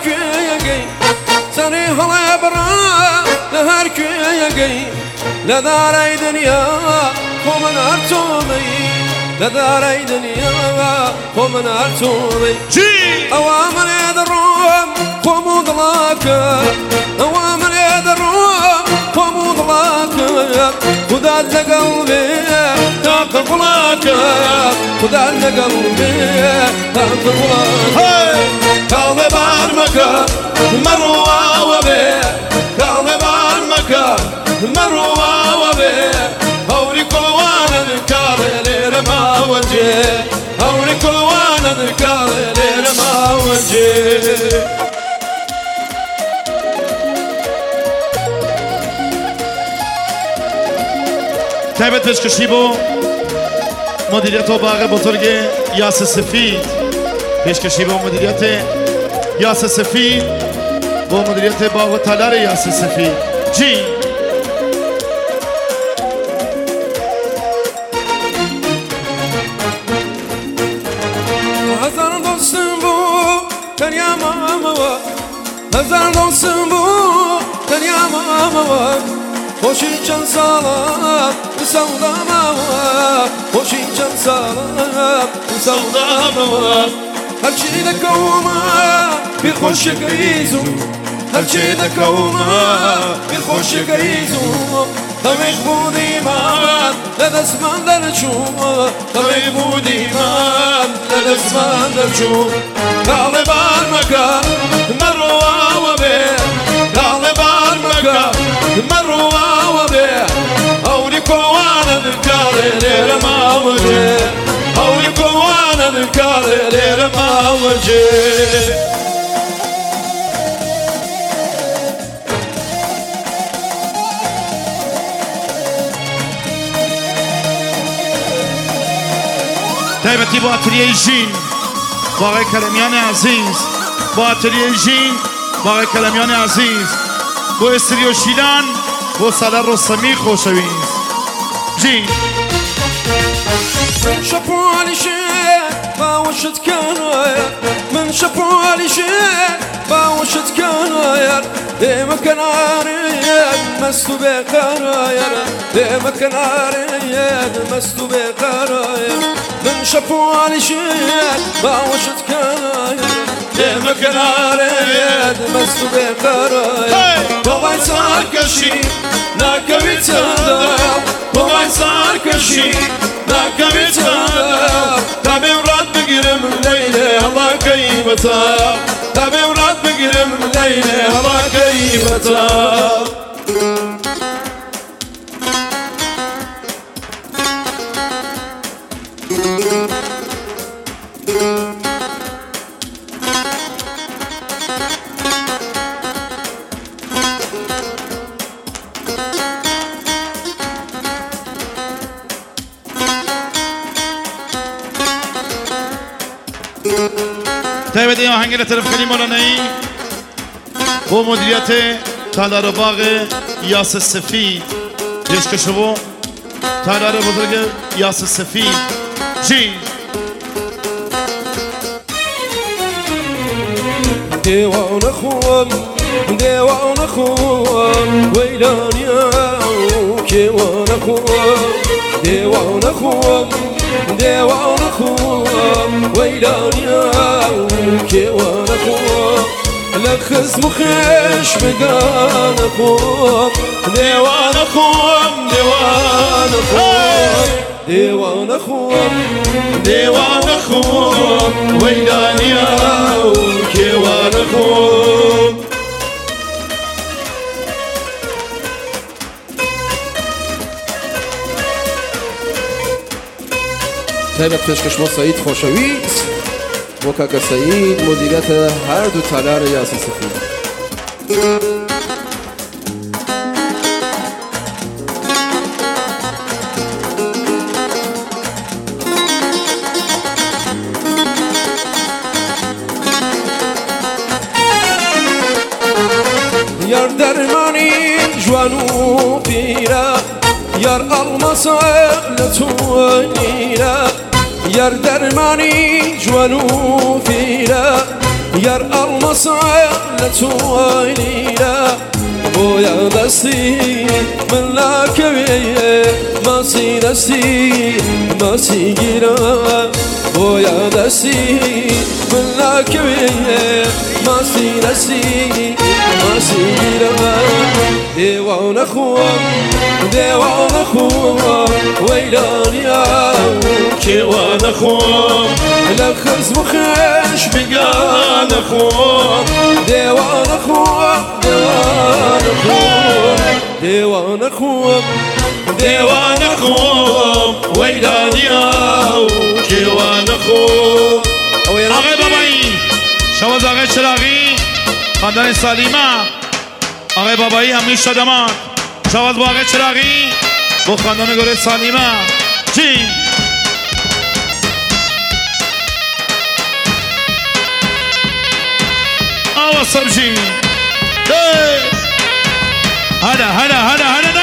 كويقي سني هلا برا لهر كويقي لداري دنيا ومن أرتومي لداري دنيا ومن أرتومي أوامر يدروم قمود لك أوامر يدروم قمود لك خدا لقلبي تاقف لك خدا لقلبي تاقف لك قلبي بارمك مروى وبي قلبي بارمك مروى وبي هوري كل وانا ذكار لير ما وجه هوري كل وانا ذكار لير ما وجه تایبت پیشکشی با مدیریت و باغ بزرگ یاس سفید پیشکشی با مدیریت یاس سفید با مدیریت باغ و تالار یاس سفید جی هزار دوستم بو تنیا ماما هزار دوستم بو تنیا ماما خوشی چند سالم سودام خوشی چند سالم سودام هرچی دکوم بی خوش گریزم هرچی دکوم بی خوش گریزم تمیش بودی من لدست من در چوم تمیش بودی من لدست من در چوم طالبان مکن مروا و بی طالبان مکن مروا و بی هولی کوانا ذکار لیر ما وجه هولی کوانا ذکار لیر ما وجه تایبتی با اتریه جین با آقای کلمیان عزیز با اتریه جین با آقای کلمیان عزیز با استریو شیلان با سالار رستمی خوشویز جین من شپوالي شيء باوشت كناير من شپوالي شيء باوشت كناير ديما كناريد مستو بقراير ديما كناريد مستو بقراير من شپوالي شيء باوشت كناير ديما كناريد مستو بقراير باباي صار كشي ناكبي تندم باباي صار كشي ناكبي تندم تابي وراد بقرم الليلة الله كيمتها تابي وراد بقرم الليلة الله كيمتها تایبتی آهنگ طرف خیلی مولانایی با مدیریت تالار باغ یاس سفید پیشکشی با تالار بزرگ یاس سفید جی ديوان خوام ديوان خوام ويلاني كيوان خوام ديوان خوام ديوان خوام ويلاني كيوان خوام لخز مخيش مقان خوام ديوان خوام ديوان خوام ديوان خوام ديوان خوام ويلاني كيوان خوام تایبت پیشکش با سعید خوشویز با کاکا سعید مدیریت هر دو تالار یاس سفید یار درمانی جوانو پیره یار almasa لتوانیره یار درمانی جوانو پیره یار المصالة بويا دستي من لاكوية ماسي دستي ماسي جيرا بويا دستي من لاكوية ماسي دستي ماسي جيرا ديوان أخوة ويلانيا كيوان أخوة لخز مخش بقان أخوة ديوان أخوة ديوان أخوة ديوان أخوة ويلانيا كيوان أخوة آقای بابایی شواز آقای چراغی خاندان سلیمه آقای بابایی همین شادمان شواز با آقای چراغی با خاندان گروه سلیمه جین آوا سب جین هلا هلا هلا هلا